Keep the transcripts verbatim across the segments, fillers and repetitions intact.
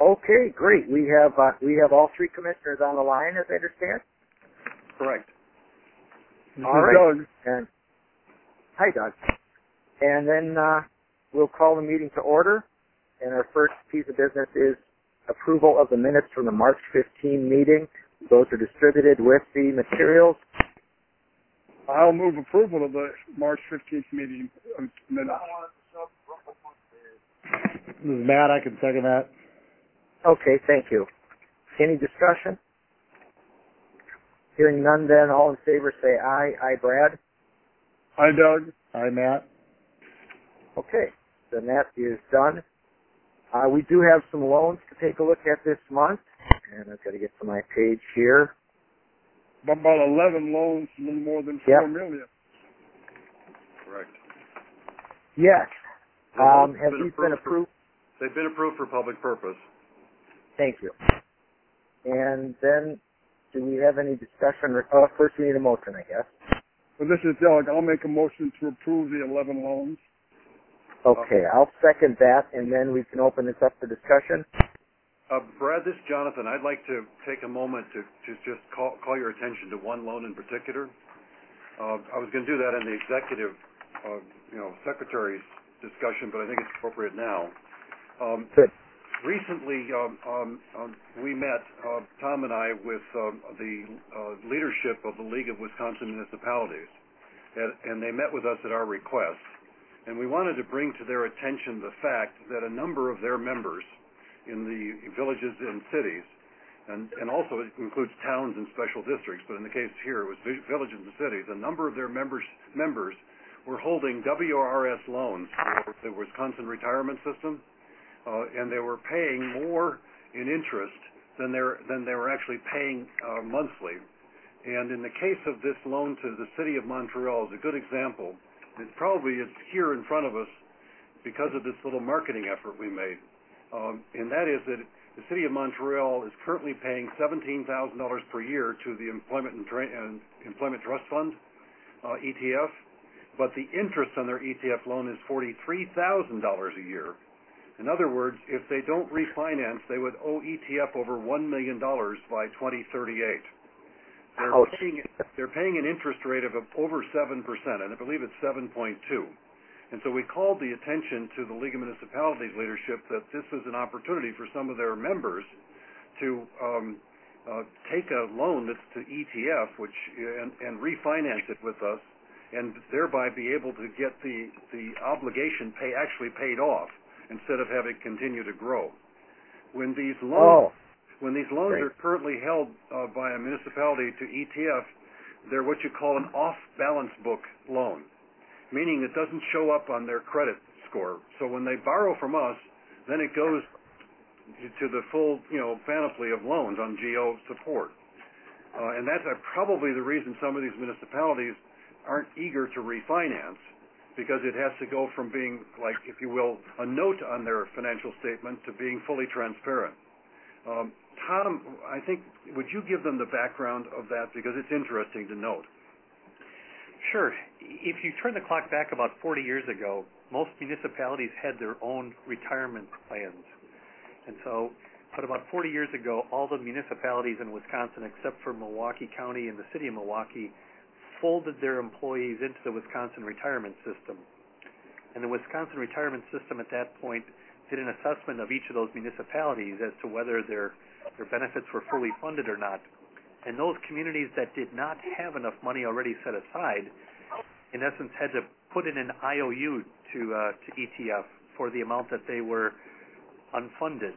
Okay, great. We have uh, we have all three commissioners on the line, as I understand. Correct. This All is right. Doug. And hi, Doug. And then uh, we'll call the meeting to order. And our first piece of business is approval of the minutes from the March fifteenth meeting. Those are distributed with the materials. I'll move approval of the March fifteenth meeting uh, minutes. This is Matt. I can second that. Okay, thank you. Any discussion? Hearing none, then all in favor say aye. Aye, Brad. Hi, Doug. Hi, Matt. Okay, then that is done. Uh, we do have some loans to take a look at this month, and I've got to get to my page here. About eleven loans, a little more than Yep. four million. Correct. Yes. The Um, loans have been these been approved approved? for- They've been approved for public purpose. Thank you. And then, do we have any discussion? Uh, first, we need a motion, I guess. Well, this is Doug. I'll make a motion to approve the eleven loans. Okay, I'll second that, and then we can open this up for discussion. Uh, Brad, this is Jonathan. I'd like to take a moment to, to just call, call your attention to one loan in particular. Uh, I was going to do that in the executive, uh, you know, secretary's discussion, but I think it's appropriate now. Um, Good. recently, um, um, um, we met, uh, Tom and I, with um, the uh, leadership of the League of Wisconsin Municipalities, and, and they met with us at our request. And we wanted to bring to their attention the fact that a number of their members in the villages and cities, and, and also it includes towns and special districts, but in the case here it was villages and cities, a number of their members members were holding W R S loans for the Wisconsin retirement system, uh, and they were paying more in interest than, they're, than they were actually paying uh, monthly. And in the case of this loan to the city of Montreal is a good example. It probably is here in front of us because of this little marketing effort we made. Um, and that is that the city of Montreal is currently paying seventeen thousand dollars per year to the Employment and, Tra- and Employment Trust Fund, uh, E T F, but the interest on their E T F loan is forty-three thousand dollars a year. In other words, if they don't refinance, they would owe E T F over one million dollars by twenty thirty-eight. They're Ouch. paying, they're paying an interest rate of over seven percent, and I believe it's seven point two. And so we called the attention to the League of Municipalities leadership that this is an opportunity for some of their members to um, uh, take a loan that's to E T F, which and, and refinance it with us, and thereby be able to get the the obligation pay actually paid off instead of having it continue to grow. When these loans Oh. when these loans Great. are currently held uh, by a municipality to E T F, they're what you call an off-balance book loan, meaning it doesn't show up on their credit score. So when they borrow from us, then it goes to the full, you know, panoply of loans on G O support. Uh, and that's uh, probably the reason some of these municipalities aren't eager to refinance, because it has to go from being, like, if you will, a note on their financial statement to being fully transparent. Um, Tom, I think, would you give them the background of that, because it's interesting to note? Sure. If you turn the clock back about forty years ago, most municipalities had their own retirement plans. And so, but about forty years ago, all the municipalities in Wisconsin, except for Milwaukee County and the city of Milwaukee, folded their employees into the Wisconsin retirement system. And the Wisconsin retirement system at that point did an assessment of each of those municipalities as to whether their, their benefits were fully funded or not. And those communities that did not have enough money already set aside, in essence, had to put in an I O U to uh, to E T F for the amount that they were unfunded.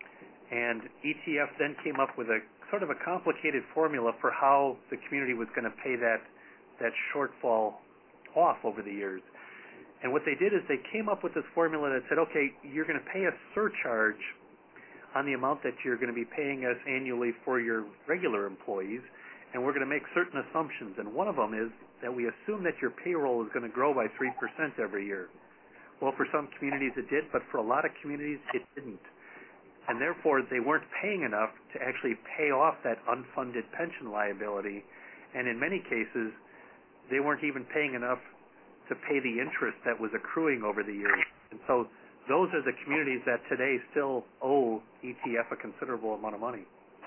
And E T F then came up with a sort of a complicated formula for how the community was going to pay that that shortfall off over the years. And what they did is they came up with this formula that said, okay, you're going to pay a surcharge on the amount that you're going to be paying us annually for your regular employees, and we're going to make certain assumptions. And one of them is that we assume that your payroll is going to grow by three percent every year. Well, for some communities it did, but for a lot of communities it didn't. And therefore they weren't paying enough to actually pay off that unfunded pension liability. And in many cases, they weren't even paying enough to pay the interest that was accruing over the years. And so those are the communities that today still owe E T F a considerable amount of money.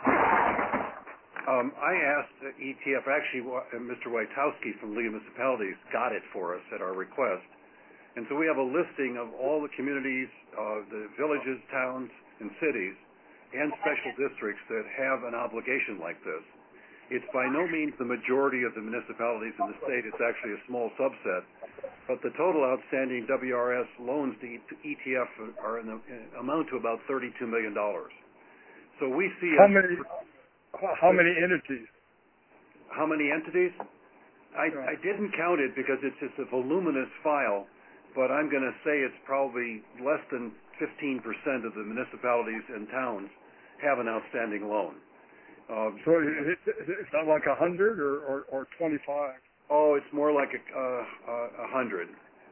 Um, I asked E T F, actually, uh, Mister Wojtowski from League of Municipalities got it for us at our request. And so we have a listing of all the communities, uh, the villages, towns, and cities, and special districts that have an obligation like this. It's by no means the majority of the municipalities in the state. It's actually a small subset. But the total outstanding W R S loans to E T F are in the, amount to about thirty-two million dollars. So we see How a, many? How many entities? How many entities? I, Yeah. I didn't count it because it's just a voluminous file, but I'm going to say it's probably less than fifteen percent of the municipalities and towns have an outstanding loan. Uh, So it, it, it's not like a hundred or, or, or twenty-five. oh, it's more like a, uh, a hundred.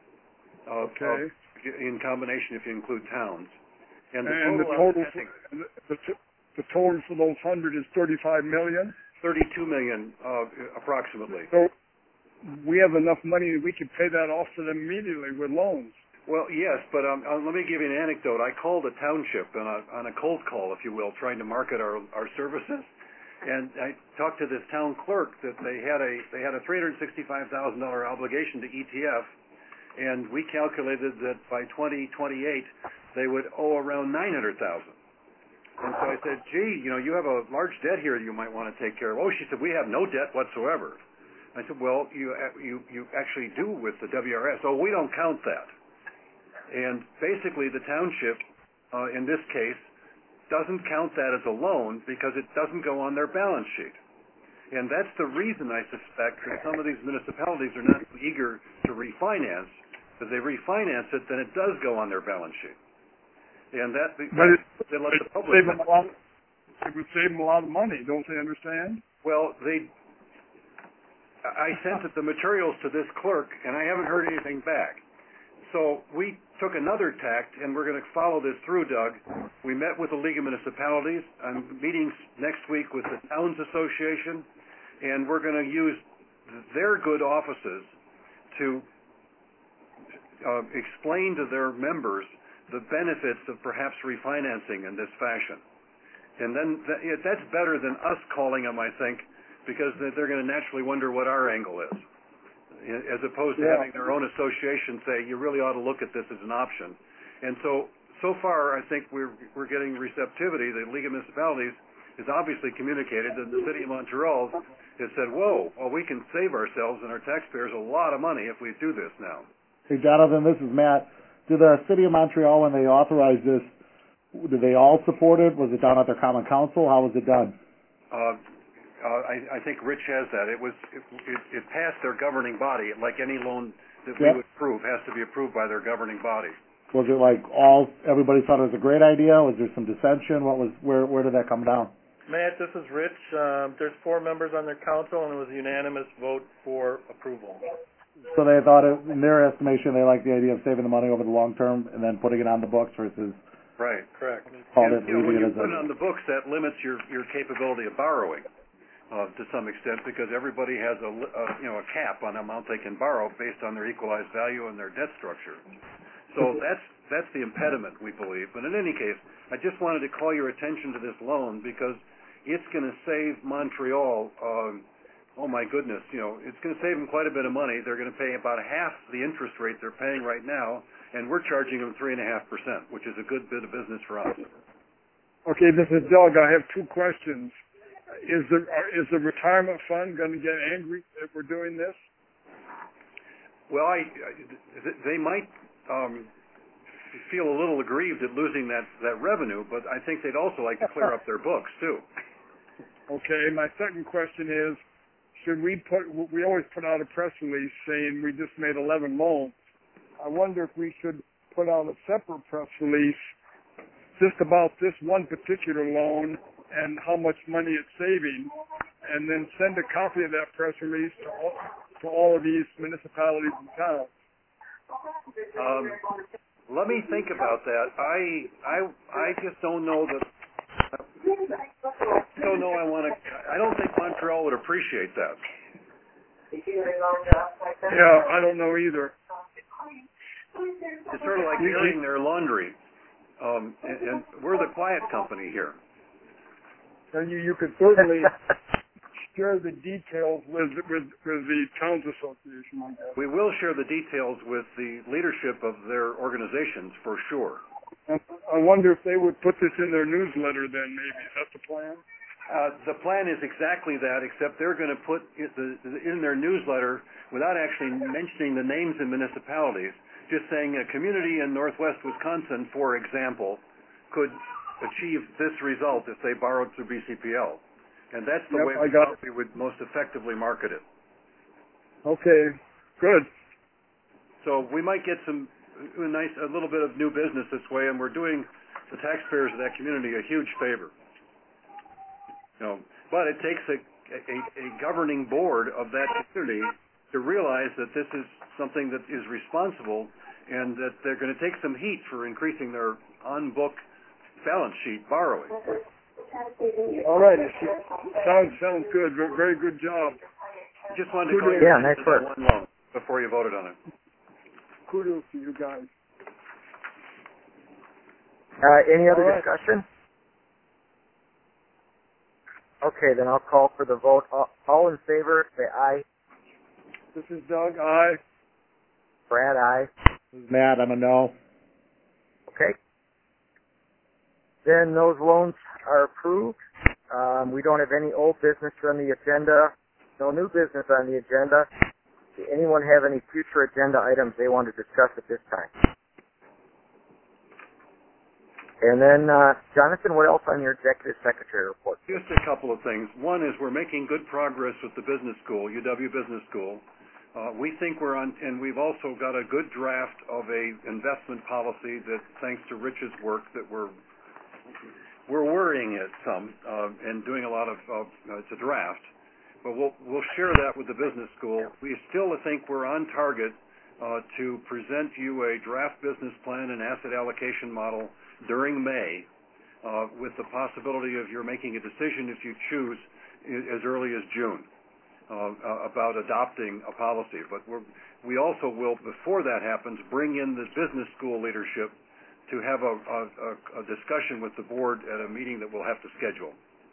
Uh, Okay. uh, in combination, if you include towns, and the And the total, total, for, the, the, the total for those hundred is thirty-five million. thirty-two million, uh, approximately. So we have enough money that we can pay that off to them immediately with loans. Well, yes, but um, uh, let me give you an anecdote. I called a township on a, on a cold call, if you will, trying to market our our services, and I talked to this town clerk that they had a they had a three hundred sixty-five thousand dollar obligation to E T F, and we calculated that by twenty twenty-eight they would owe around nine hundred thousand. And so I said, "Gee, you know, you have a large debt here you might want to take care of." Oh, she said, "We have no debt whatsoever." I said, "Well, you you you actually do with the W R S." "Oh, we don't count that." And basically, the township, uh, in this case, doesn't count that as a loan because it doesn't go on their balance sheet. And that's the reason, I suspect, that some of these municipalities are not eager to refinance. Because they refinance it, then it does go on their balance sheet. And that, But that it, they let it, the public save them a lot, it would save them a lot of money, don't they understand? Well, they. I sent the materials to this clerk, and I haven't heard anything back. So we took another tact, and we're going to follow this through, Doug. We met with the League of Municipalities. I'm meeting next week with the Towns Association, and we're going to use their good offices to uh, explain to their members the benefits of perhaps refinancing in this fashion. And then th- that's better than us calling them, I think, because they're going to naturally wonder what our angle is, as opposed to Yeah. having their own association say, you really ought to look at this as an option. And so, so far, I think we're we're getting receptivity. The League of Municipalities has obviously communicated that the City of Montreal has said, whoa, well, we can save ourselves and our taxpayers a lot of money if we do this now. Hey, Jonathan, this is Matt. Did the City of Montreal, when they authorized this, did they all support it? Was it done at their common council? How was it done? Uh, Uh, I, I think Rich has that. It was it, it, it passed their governing body, like any loan that we Yep. would approve has to be approved by their governing body. Was it like all, everybody thought it was a great idea? Was there some dissension? What was, where, where did that come down? Matt, this is Rich. Um, there's four members on their council, and it was a unanimous vote for approval. So they thought, it, in their estimation, they liked the idea of saving the money over the long term and then putting it on the books versus Right. Correct. called And, it, you know, when leaving you it as put it a... on the books, that limits your, your capability of borrowing uh, to some extent, because everybody has a, li- a you know a cap on the amount they can borrow based on their equalized value and their debt structure. So that's that's the impediment, we believe. But in any case, I just wanted to call your attention to this loan because it's going to save Montreal. Um, oh my goodness, you know, it's going to save them quite a bit of money. They're going to pay about half the interest rate they're paying right now, and we're charging them three and a half percent, which is a good bit of business for us. Okay, this is Doug. I have two questions. Is the is the retirement fund going to get angry if we're doing this? Well, I, I they might um, feel a little aggrieved at losing that that revenue, but I think they'd also like to clear up their books too. Okay, my second question is, should we put, we always put out a press release saying we just made eleven loans. I wonder if we should put out a separate press release just about this one particular loan and how much money it's saving, and then send a copy of that press release to all, to all of these municipalities and towns. Um, let me think about that. I I I just don't know that. I don't know. I want to. I don't think Montreal would appreciate that. Yeah, I don't know either. It's sort of like airing their laundry, um, and, and we're the quiet company here. And you, you could certainly share the details with, with, with the Towns Association, I guess. We will share the details with the leadership of their organizations for sure. And I wonder if they would put this in their newsletter then, maybe. Is that the plan? Uh, the plan is exactly that, except they're going to put it the, in their newsletter, without actually mentioning the names of municipalities, just saying a community in northwest Wisconsin, for example, could achieve this result if they borrowed through B C P L. And that's the Yep, way I we got thought we would most effectively market it. Okay, good. So we might get some a nice, a little bit of new business this way, and we're doing the taxpayers of that community a huge favor. You know, but it takes a, a, a governing board of that community to realize that this is something that is responsible and that they're going to take some heat for increasing their on-book balance sheet borrowing. All right. Sounds sounds good. Very good job. Just wanted to call you yeah, nice to work. that one loan before you voted on it. Kudos to you guys. Uh, any other All right. discussion? Okay, then I'll call for the vote. All, all in favor, say aye. This is Doug. Aye. Brad, aye. This is Matt, I'm a no. Okay. Then those loans are approved. Um, we don't have any old business on the agenda. No new business on the agenda. Does anyone have any future agenda items they want to discuss at this time? And then, uh, Jonathan, what else on your executive secretary report? Just a couple of things. One is we're making good progress with the business school, U W Business School. Uh, we think we're on, and we've also got a good draft of a investment policy that, thanks to Rich's work, that we're we're worrying it some uh, and doing a lot of. Uh, it's a draft, but we'll we'll share that with the business school. We still think we're on target uh, to present you a draft business plan and asset allocation model during May, uh, with the possibility of your making a decision if you choose as early as June uh, about adopting a policy. But we're, we also will, before that happens, bring in the business school leadership to have a, a, a discussion with the board at a meeting that we'll have to schedule.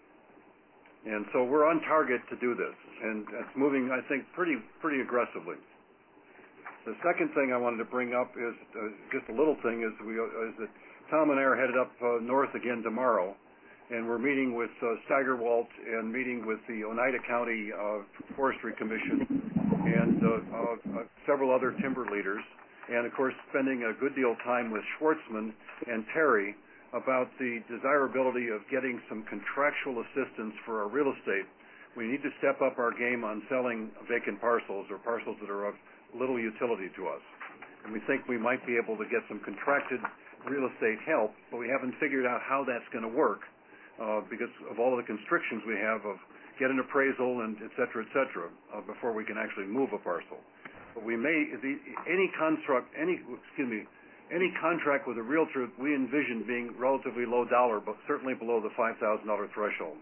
And so we're on target to do this, and it's moving, I think, pretty pretty aggressively. The second thing I wanted to bring up is uh, just a little thing is we uh, is that Tom and I are headed up uh, north again tomorrow, and we're meeting with uh, Steigerwalt and meeting with the Oneida County uh, Forestry Commission and uh, uh, uh, several other timber leaders, and of course spending a good deal of time with Schwartzman and Terry about the desirability of getting some contractual assistance for our real estate. We need to step up our game on selling vacant parcels or parcels that are of little utility to us. And we think we might be able to get some contracted real estate help, but we haven't figured out how that's going to work uh, because of all of the constrictions we have of get an appraisal and et cetera, et cetera, uh, before we can actually move a parcel. But we may, the, any construct, any, excuse me, any contract with a realtor we envision being relatively low dollar, but certainly below the five thousand dollars threshold.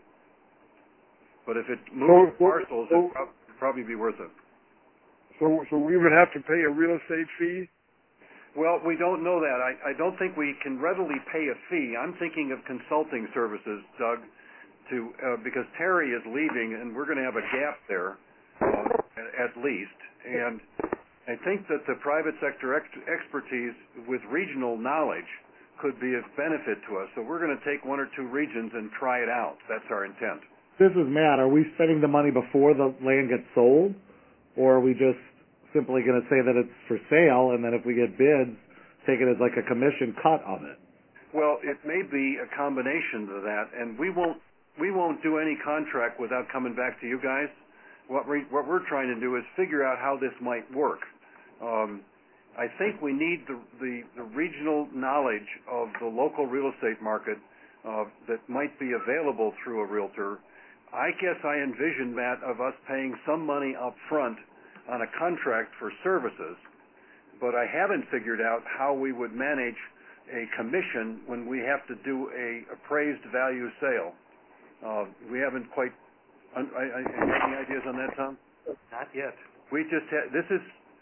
But if it moves So- parcels, so- it'd prob- probably be worth it. So, so we would have to pay a real estate fee? Well, we don't know that. I, I don't think we can readily pay a fee. I'm thinking of consulting services, Doug, to uh, because Terry is leaving, and we're going to have a gap there, uh, at least. And I think that the private sector ex- expertise with regional knowledge could be of benefit to us. So we're going to take one or two regions and try it out. That's our intent. This is Matt. Are we spending the money before the land gets sold, or are we just simply going to say that it's for sale, and then if we get bids, take it as like a commission cut of it? Well, it may be a combination of that, and we won't we won't do any contract without coming back to you guys. What we what we're trying to do is figure out how this might work. Um, I think we need the, the the regional knowledge of the local real estate market uh, that might be available through a realtor. I guess I envision, Matt, of us paying some money up front on a contract for services, but I haven't figured out how we would manage a commission when we have to do a appraised value sale. Uh, we haven't quite. I, I, any ideas on that, Tom? Not yet. We just ha- this is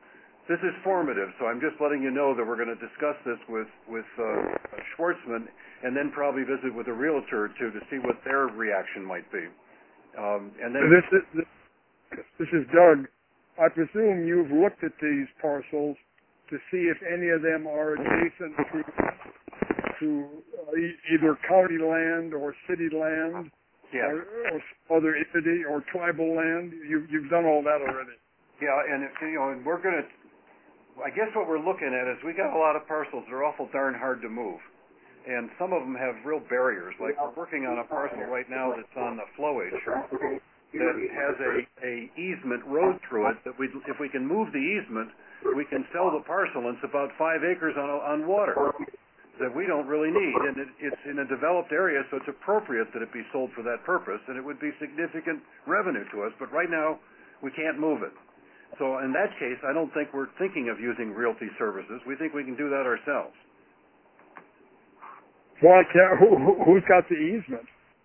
this is formative, so I'm just letting you know that we're going to discuss this with with uh, Schwartzman, and then probably visit with a realtor or two to see what their reaction might be. Um, and then this is this, this is Doug. I presume you've looked at these parcels to see if any of them are adjacent to to uh, e- either county land or city land, yeah. or, or other entity or tribal land. You, you've done all that already. Yeah, and if, you know, and we're going to. I guess what we're looking at is we got a lot of parcels that are awful darn hard to move, and some of them have real barriers. Like we're working on a parcel right now that's on the flowage that has a, a easement road through it. That we, if we can move the easement, we can sell the parcel. And it's about five acres on on water that we don't really need, and it, it's in a developed area, so it's appropriate that it be sold for that purpose, and it would be significant revenue to us. But right now, we can't move it. So in that case, I don't think we're thinking of using realty services. We think we can do that ourselves. Why can't, who, who- who's got the easement?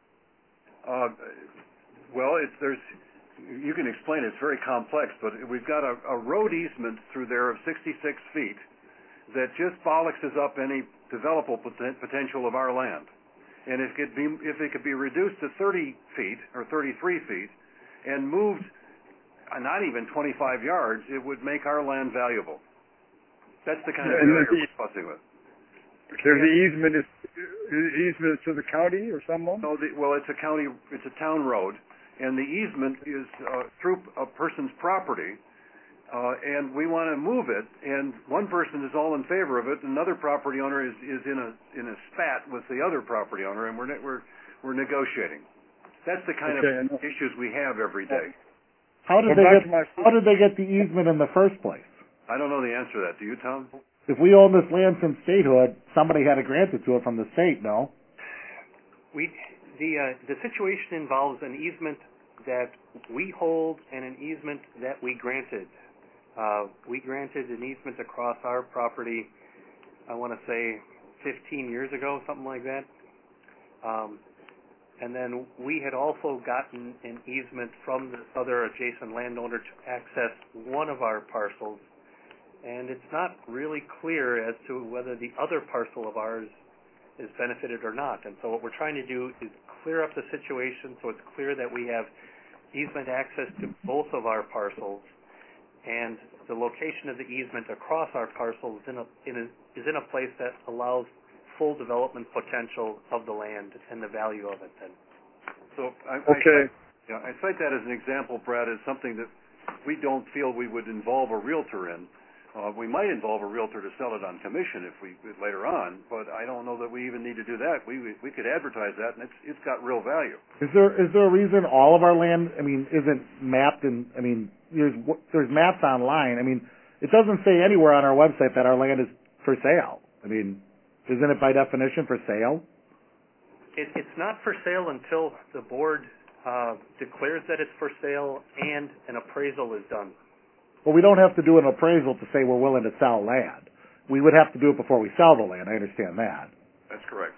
Uh, well, it's, there's, you can explain it. It's very complex, but we've got a, a road easement through there of sixty-six feet that just bollockses up any developable poten- potential of our land. And if it could be, if it could be reduced to thirty feet or thirty-three feet and moved Uh, not even twenty-five yards, it would make our land valuable. That's the kind of area we're fussing with. So the easement is the easement is to the county or someone? No, the, well, it's a county, it's a town road, and the easement is uh, through a person's property, uh, and we want to move it. And one person is all in favor of it, another property owner is, is in a in a spat with the other property owner, and we're ne- we're we're negotiating. That's the kind Okay, of issues we have every day. How did Well, they back get? to my- How did they get the easement in the first place? I don't know the answer to that. Do you, Tom? If we own this land since statehood, somebody had to grant it to it from the state. No. We the uh, the situation involves an easement that we hold and an easement that we granted. Uh, we granted an easement across our property. I want to say fifteen years ago, something like that. Um, And then we had also gotten an easement from this other adjacent landowner to access one of our parcels. And it's not really clear as to whether the other parcel of ours is benefited or not. And so what we're trying to do is clear up the situation so it's clear that we have easement access to both of our parcels. And the location of the easement across our parcels is in a, in a, is in a place that allows full development potential of the land and the value of it then. So I, Okay. I, yeah, I cite that as an example, Brad, as something that we don't feel we would involve a realtor in. Uh, we might involve a realtor to sell it on commission if we later on, but I don't know that we even need to do that. We we, we could advertise that, and it's it's got real value. Is there is there a reason all of our land, I mean, isn't mapped? And I mean, there's there's maps online. I mean, it doesn't say anywhere on our website that our land is for sale. I mean, isn't it by definition for sale? It, it's not for sale until the board uh, declares that it's for sale and an appraisal is done. Well, we don't have to do an appraisal to say we're willing to sell land. We would have to do it before we sell the land. I understand that. That's correct.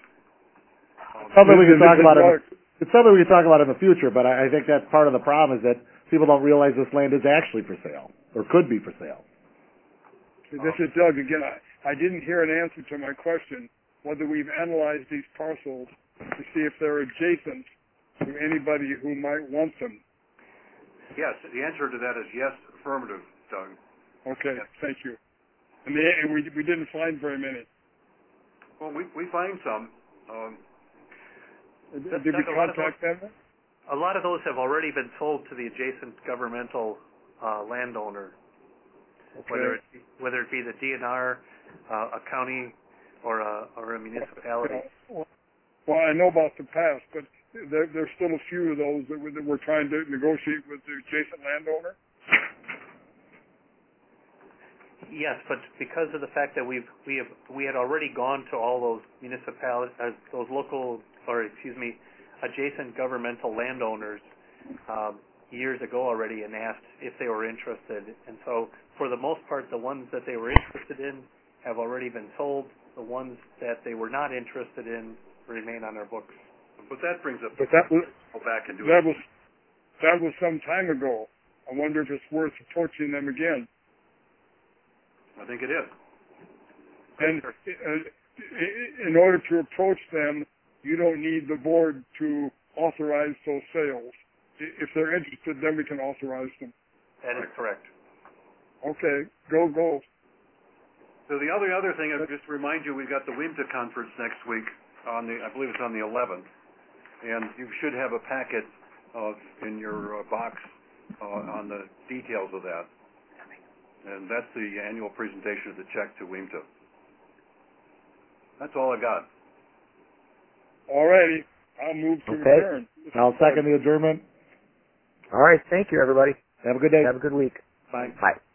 Um, Something we can talk about. In, Mark. it's something we can talk about in the future, but I, I think that's part of the problem is that people don't realize this land is actually for sale or could be for sale. This is Doug again. I, I didn't hear an answer to my question whether we've analyzed these parcels to see if they're adjacent to anybody who might want them. yes, the answer to that is yes, affirmative, Doug. Okay, Yes. thank you. And, the, and we we didn't find very many. Well, we we find some. Um, Did we Doug, a lot of contact them? A lot of those have already been sold to the adjacent governmental uh, landowner, Okay. whether it whether it be the D N R, uh, a county, or a or a municipality. Well, well, I know about the past, but there, there's still a few of those that we're, that we're trying to negotiate with the adjacent landowner. Yes, but because of the fact that we've we have we had already gone to all those municipalities, uh, those local, or excuse me, adjacent governmental landowners um, years ago already, and asked if they were interested. And so, for the most part, the ones that they were interested in have already been sold. The ones that they were not interested in remain on our books. but that brings up But that was go back and do that it. was that was some time ago. I wonder if it's worth approaching them again. I think it is. And uh, in order to approach them, you don't need the board to authorize those sales. If they're interested, then we can authorize them. That is correct. Okay, go, go. So the other other thing, I'll just remind you, we've got the WIMTA conference next week on the, I believe it's on the eleventh, and you should have a packet uh, in your uh, box uh, on the details of that. And that's the annual presentation of the check to WIMTA. That's all I got. All righty. I'll move to Okay. adjourn. I'll second the adjournment. All right. Thank you, everybody. Have a good day. Have a good week. Bye. Bye.